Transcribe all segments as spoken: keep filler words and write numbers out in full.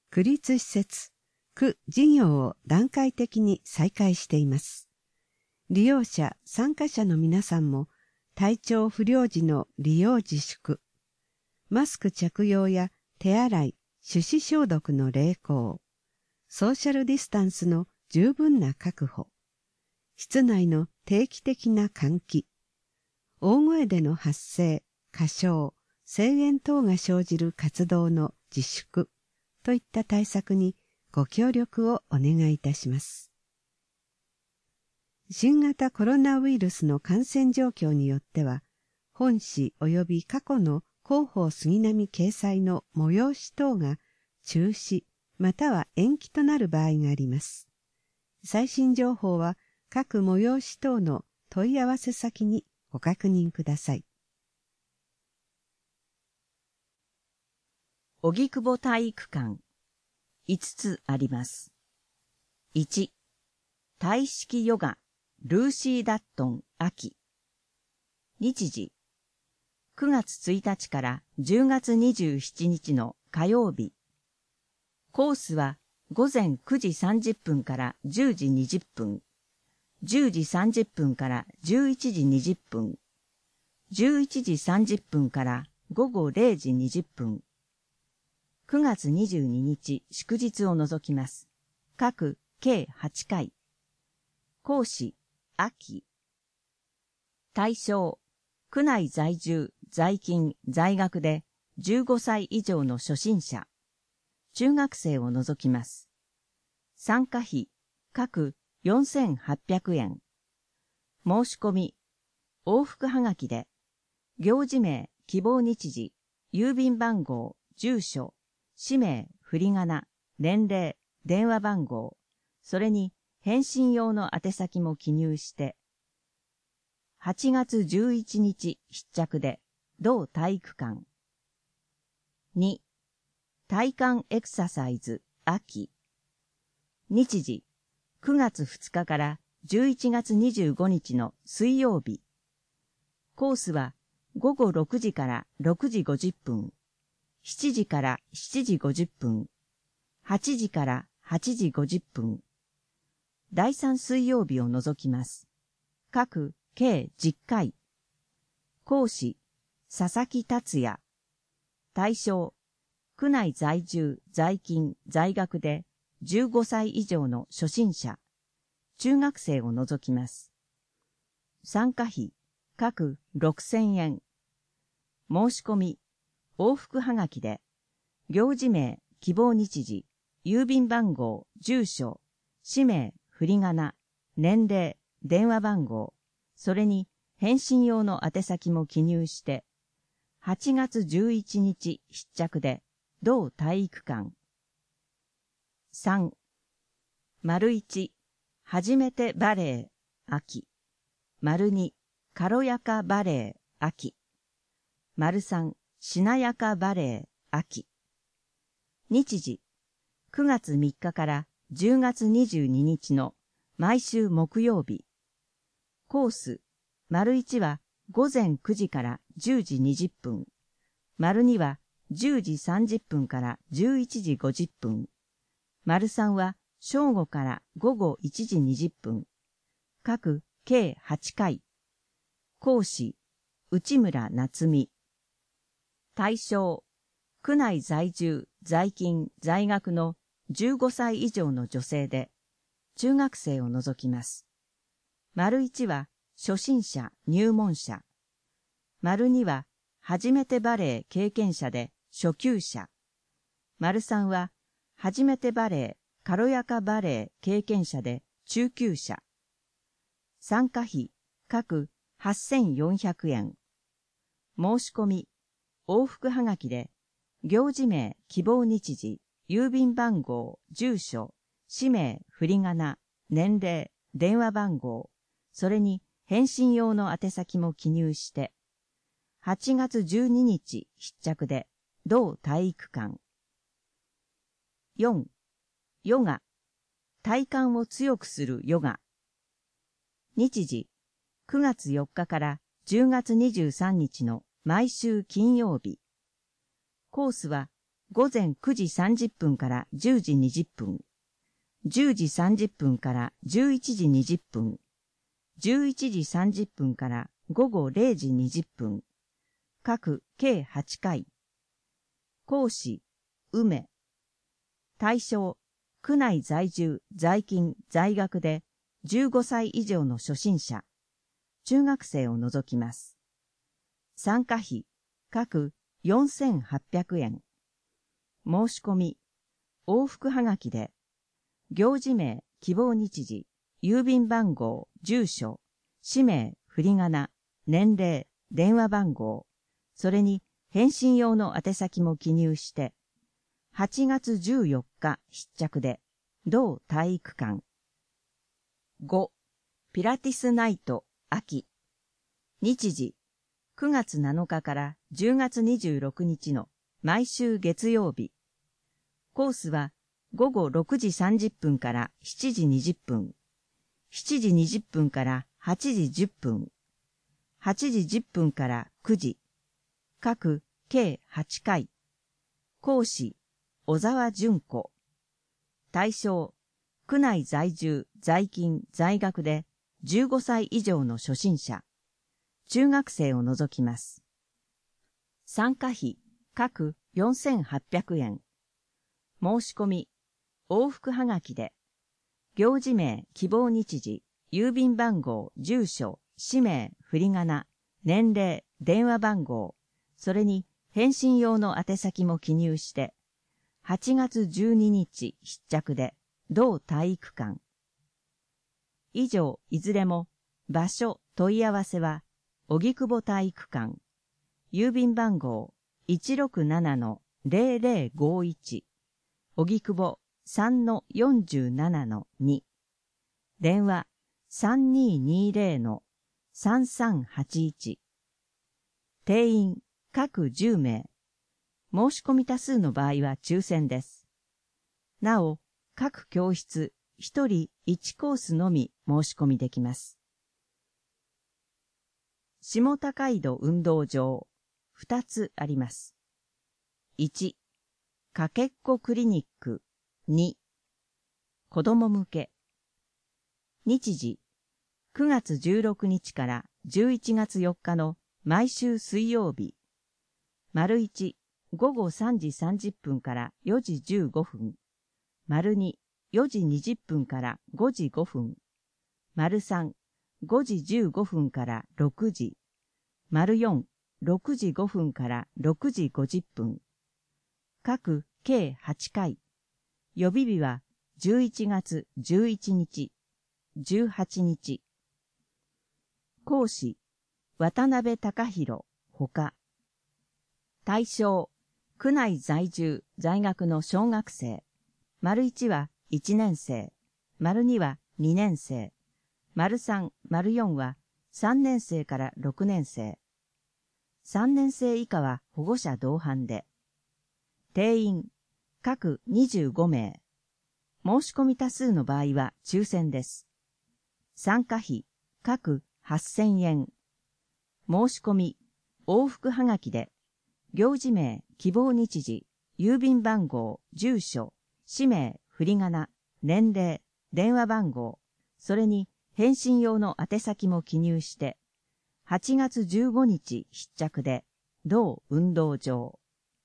区立施設、区事業を段階的に再開しています。利用者、参加者の皆さんも体調不良時の利用自粛、マスク着用や手洗い、手指消毒の励行、ソーシャルディスタンスの十分な確保、室内の定期的な換気、大声での発声、歌唱、声援等が生じる活動の自粛といった対策にご協力をお願いいたします。新型コロナウイルスの感染状況によっては、本誌及び過去の広報杉並掲載の催し等が中止または延期となる場合があります。最新情報は各催し等の問い合わせ先にご確認ください。 荻窪体育館いつつあります。いち、体式ヨガルーシー・ダットン秋。日時くがつついたちからじゅうがつにじゅうしちにちの火曜日。コースはごぜんくじさんじゅっぷんからじゅうじにじゅっぷん、じゅうじさんじゅっぷんからじゅういちじにじゅっぷん、じゅういちじさんじゅっぷんからごごれいじにじゅっぷん。くがつにじゅうににち祝日を除きます。各計はちかい。講師、秋。対象、区内在住、在勤、在学でじゅうごさい以上の初心者、中学生を除きます。参加費、各よんせんはっぴゃくえん。申し込み、往復はがきで、行事名、希望日時、郵便番号、住所、氏名、振り仮名、年齢、電話番号、それに返信用の宛先も記入して、はちがつじゅういちにち必着で、同体育館。に、体幹エクササイズ、秋。日時、くがつふつかからじゅういちがつにじゅうごにちの水曜日。コースはごごろくじからろくじごじゅっぷん、しちじからしちじごじゅっぷん、はちじからはちじごじゅっぷん。だいさん水曜日を除きます。各計じゅっかい。講師、佐々木達也。対象、区内在住、在勤、在学でじゅうごさい以上の初心者、中学生を除きます。参加費、各ろくせんえん。申し込み、往復はがきで、行事名、希望日時、郵便番号、住所、氏名、振り仮名、年齢、電話番号、それに返信用の宛先も記入して、はちがつじゅういちにち必着で、同体育館。さん、丸いち、初めてバレエ、秋。丸に、軽やかバレエ、秋。丸さん、しなやかバレエ、秋。日時、くがつみっかからじゅうがつにじゅうににちの毎週木曜日。コース、丸いちはごぜんくじからじゅうじにじゅっぷん。丸にはじゅうじさんじゅっぷんからじゅういちじごじゅっぷん。丸さんは正午からごごいちじにじゅっぷん。各計はちかい。講師、内村夏美。対象、区内在住、在勤、在学のじゅうごさい以上の女性で、中学生を除きます。丸いちは初心者、入門者。丸には初めてバレエ経験者で初級者。丸さんは初めてバレエ、軽やかバレエ経験者で中級者。参加費、各はっせんよんひゃくえん。申し込み、往復はがきで、行事名、希望日時、郵便番号、住所、氏名、振り仮名、年齢、電話番号、それに返信用の宛先も記入して、はちがつじゅうににち必着で、同体育館。よん、ヨガ、体幹を強くするヨガ。日時、くがつよっかからじゅうがつにじゅうさんにちの毎週金曜日。コースは午前くじさんじゅっぷんからじゅうじにじゅっぷん、じゅうじさんじゅっぷんからじゅういちじにじゅっぷん、じゅういちじさんじゅっぷんから午後れいじにじゅっぷん、各計はちかい。講師、梅。対象、区内在住、在勤、在学でじゅうごさい以上の初心者、中学生を除きます。参加費、各よんせんはっぴゃくえん。申し込み、往復はがきで、行事名、希望日時、郵便番号、住所、氏名、振り仮名、年齢、電話番号、それに返信用の宛先も記入して、はちがつじゅうよっか必着で、同体育館。ご. ピラティスナイト、秋。日時、くがつなのかからじゅうがつにじゅうろくにちの毎週月曜日。コースはごごろくじさんじゅっぷんからしちじにじゅっぷん、しちじにじゅっぷんからはちじじゅっぷん、はちじじゅっぷんからくじ、各計はちかい。講師、小沢純子。対象、区内在住、在勤、在学でじゅうごさい以上の初心者、中学生を除きます。参加費、各よんせんはっぴゃくえん。申し込み、往復はがきで、行事名、希望日時、郵便番号、住所、氏名、振り仮名、年齢、電話番号、それに返信用の宛先も記入して、はちがつじゅうににち必着で、同体育館。以上、いずれも、場所、問い合わせは、荻窪体育館、郵便番号 いちろくななのぜろぜろごいち、荻窪 さんのよんじゅうななのに、電話 さんにーにーぜろのさんさんはちいち。定員各じゅうめい。申し込み多数の場合は抽選です。なお、各教室ひとりいちコースのみ申し込みできます。下高井戸運動場、ふたつあります。いち、かけっこクリニック、に、子供向け。日時、くがつじゅうろくにちからじゅういちがつよっかの毎週水曜日。丸いち、ごごさんじさんじゅっぷんからよじじゅうごふん。丸に、よじにじゅっぷんからごじごふん。丸さん、ごじじゅうごふんからろくじ。丸よん、ろくじごふんからろくじごじゅっぷん。各計はちかい。予備日はじゅういちがつじゅういちにち、じゅうはちにち。講師、渡辺隆弘、ほか。対象、区内在住、在学の小学生。丸いちはいちねんせい、丸にはにねんせい、丸さん、丸よんはさんねんせいからろくねんせい。さんねんせい以下は保護者同伴で。定員、各にじゅうごめい。申し込み多数の場合は抽選です。参加費、各はっせんえん。申し込み、往復はがきで、行事名、希望日時、郵便番号、住所、氏名、振り仮名、年齢、電話番号、それに返信用の宛先も記入して、はちがつじゅうごにち必着で、同運動場。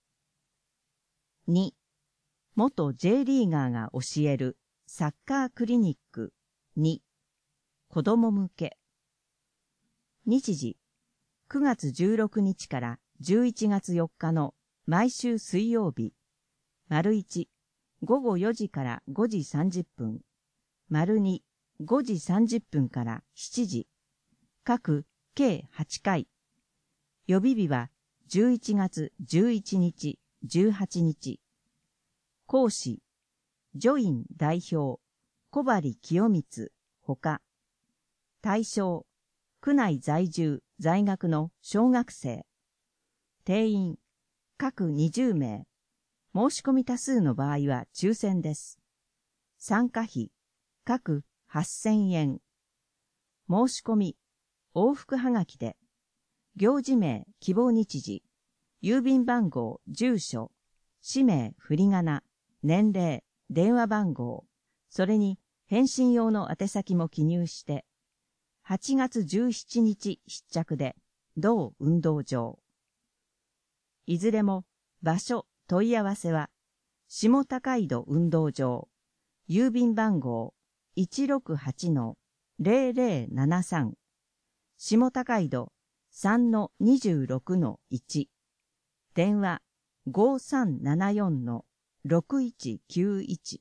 に、元 J リーガーが教えるサッカークリニックに、子供向け。日時、くがつじゅうろくにちからじゅういちがつよっかの毎週水曜日。丸いち、ごごよじからごじさんじゅっぷん。丸に、ごじさんじゅっぷんからしちじ。各計はちかい。予備日はじゅういちがつじゅういちにち、じゅうはちにち。講師、ジョイン代表、小針清光、ほか。対象、区内在住、在学の小学生。定員、各にじゅうめい。申し込み多数の場合は抽選です。参加費、各はっせんえん。申し込み、往復はがきで、行事名、希望日時、郵便番号、住所、 氏名、振り仮名、年齢、電話番号、それに返信用の宛先も記入して、はちがつじゅうしちにち必着で、同運動場。いずれも場所、問い合わせは、下高井戸運動場、郵便番号 いちろくはちのぜろぜろななさん、下高井戸 さんのにじゅうろくのいち、電話 ごさんななよんのろくいちきゅういち。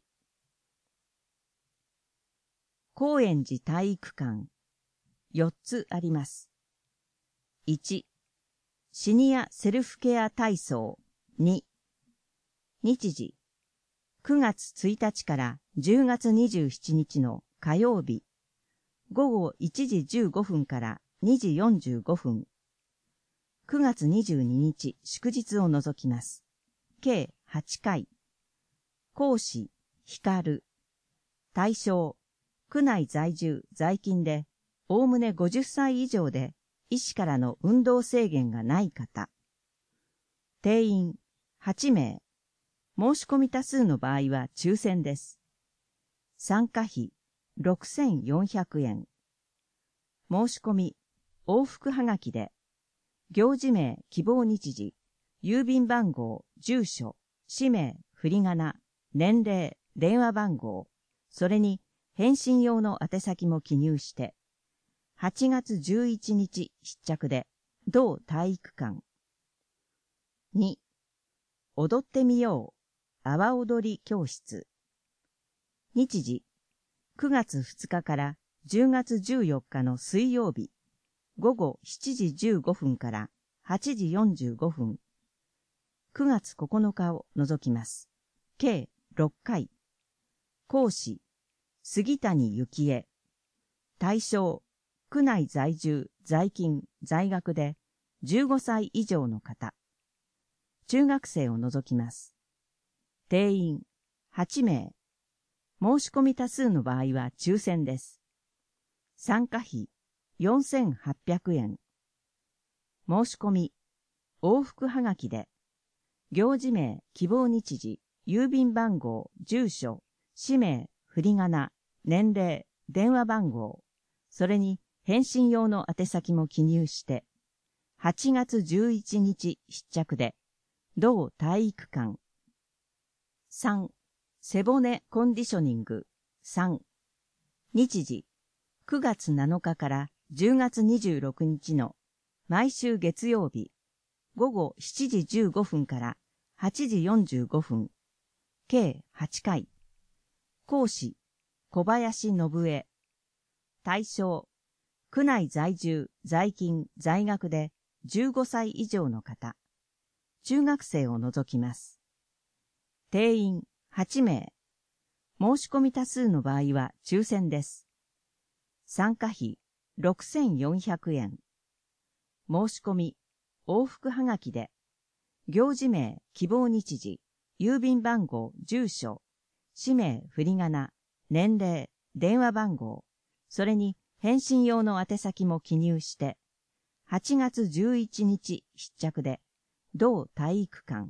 高円寺体育館、よっつあります。いち、シニアセルフケア体操。に、日時、くがつついたちからじゅうがつにじゅうしちにちの火曜日、ごごいちじじゅうごふんからにじよんじゅうごふん。くがつにじゅうににち祝日を除きます。計はちかい。講師、光。対象、区内在住、在勤で、おおむねごじゅっさい以上で、医師からの運動制限がない方。定員、はちめい。申し込み多数の場合は抽選です。参加費、ろくせんよんひゃくえん。申し込み、往復はがきで、行事名、希望日時、郵便番号、住所、氏名、振り仮名、年齢、電話番号、それに返信用の宛先も記入して、はちがつじゅういちにち必着で、同体育館。に、踊ってみよう、阿波踊り教室。日時、くがつふつかからじゅうがつじゅうよっかの水曜日、ごごしちじじゅうごふんからはちじよんじゅうごふん。くがつここのかを除きます。計ろっかい。講師、杉谷幸恵。対象、区内在住、在勤、在学でじゅうごさい以上の方。中学生を除きます。定員、はちめい。申し込み多数の場合は抽選です。参加費、よんせんはっぴゃくえん。申し込み、往復はがきで、行事名、希望日時、郵便番号、住所、氏名、振り仮名、年齢、電話番号、それに返信用の宛先も記入して、はちがつじゅういちにち必着で、同体育館。さん、背骨コンディショニング。さん、日時、くがつなのかからじゅうがつにじゅうろくにちの毎週月曜日、ごごしちじじゅうごふんからはちじよんじゅうごふん。計はちかい。講師、小林信江。対象、区内在住、在勤、在学でじゅうごさい以上の方。中学生を除きます。定員はちめい。申し込み多数の場合は抽選です。参加費ろくせんよんひゃくえん。申し込み、往復はがきで、行事名、希望日時、郵便番号、住所、氏名、振り仮名、年齢、電話番号、それに返信用の宛先も記入して、はちがつじゅういちにち必着で、同体育館。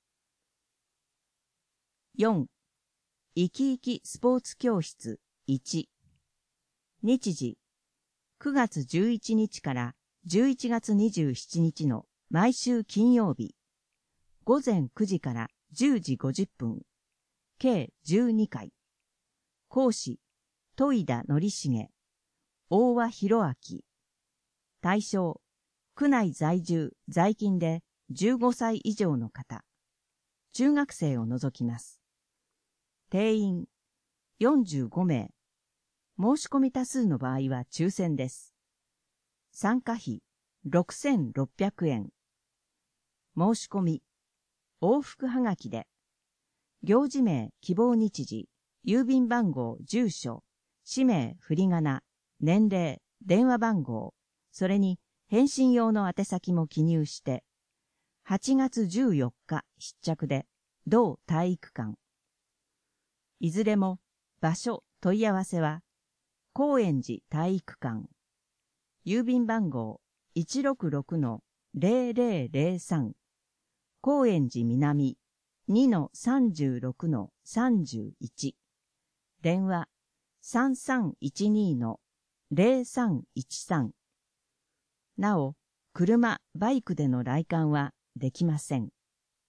よん、いきいきスポーツ教室いち。日時、くがつじゅういちにちからじゅういちがつにじゅうしちにちの毎週金曜日、ごぜんくじからじゅうじごじゅっぷん、計じゅうにかい。講師、戸井田則重、大和博明。対象、区内在住、在勤でじゅうごさい以上の方。中学生を除きます。定員、よんじゅうごめい。申し込み多数の場合は抽選です。参加費、ろくせんろっぴゃくえん。申し込み、往復はがきで、行事名、希望日時、郵便番号、住所、氏名、振り仮名、年齢、電話番号、それに返信用の宛先も記入して、はちがつじゅうよっか必着で、同体育館。いずれも場所、問い合わせは、高円寺体育館。郵便番号 いちろくろくのぜろぜろぜろさん。高円寺南にのさんじゅうろくのさんじゅういち。電話さんさんいちにのゼロさんいちさん。なお、車、バイクでの来館はできません。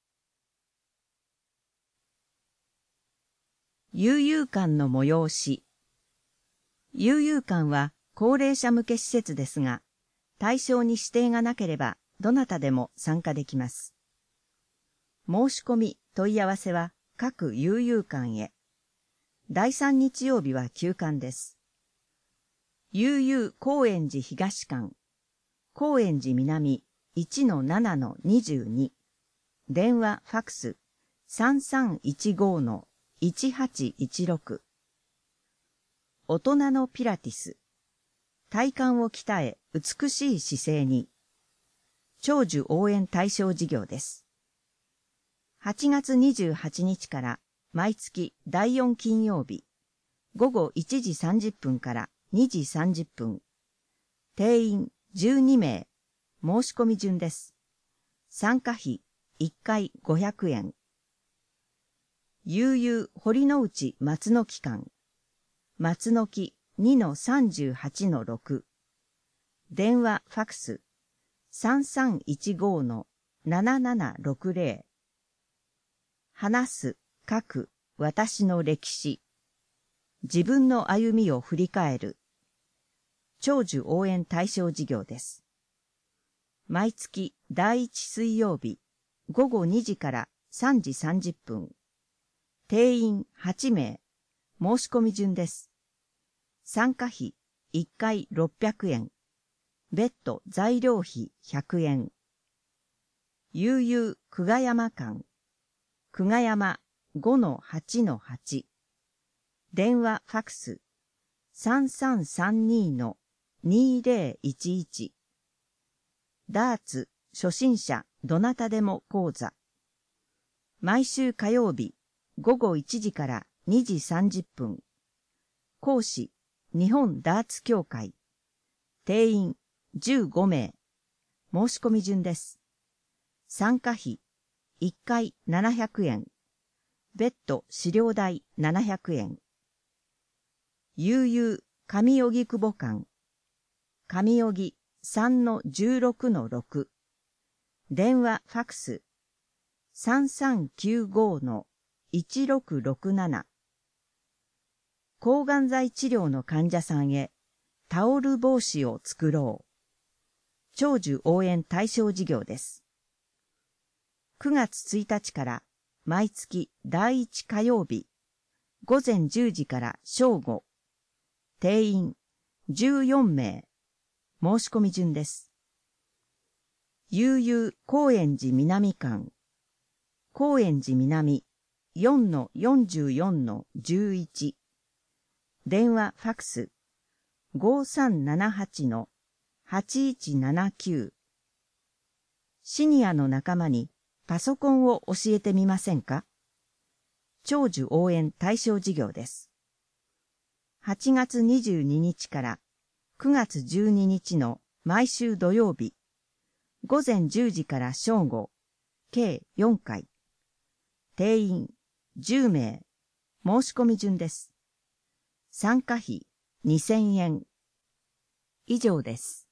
悠々館の催し。悠々館は高齢者向け施設ですが、対象に指定がなければどなたでも参加できます。申し込み、問い合わせは各悠々館へ。だいさん日曜日は休館です。悠々高円寺東館、高円寺南 いちのななのにじゅうに。電話ファクスさんさんいちごのいちはちいちろく。大人のピラティス。体幹を鍛え美しい姿勢に。長寿応援対象事業です。はちがつにじゅうはちにちから毎月だいよん金曜日、午後いちじさんじゅっぷんからにじさんじゅっぷん。定員じゅうにめい。申し込み順です。参加費いっかいごひゃくえん。悠々堀之内松の木館。松の木 にのさんじゅうはちのろく。電話ファクスさんさんいちごのななななろくぜろ。話す、書く、私の歴史。自分の歩みを振り返る。長寿応援対象事業です。毎月だいいち水曜日、午後にじからさんじさんじゅっぷん。定員はちめい。申し込み順です。参加費いっかいろっぴゃくえん。別途材料費ひゃくえん。悠々久我山館。久我山 ごのはちのはち。電話ファクスさんさんさんにのにぜろいちいち。ダーツ初心者どなたでも講座。毎週火曜日午後いちじからにじさんじゅっぷん。講師日本ダーツ協会。定員じゅうごめい。申し込み順です。参加費いっかいななひゃくえん。別途資料代ななひゃくえん。悠々上荻窪館。上荻 さんのじゅうろくのろく。電話ファクスさんさんきゅうごのいちろくろくなな。抗がん剤治療の患者さんへタオル帽子を作ろう。長寿応援対象事業です。くがつついたちから毎月だいいち火曜日、午前じゅうじから正午。定員じゅうよんめい。申し込み順です。悠々高円寺南館。高円寺南 よんのよんじゅうよんのじゅういち。電話ファクスごさんななはちのはちいちななきゅう。シニアの仲間にパソコンを教えてみませんか？長寿応援対象事業です。はちがつにじゅうににちからくがつじゅうににちの毎週土曜日、午前じゅうじから正午、計よんかい。定員じゅうめい。申し込み順です。参加費にせんえん。以上です。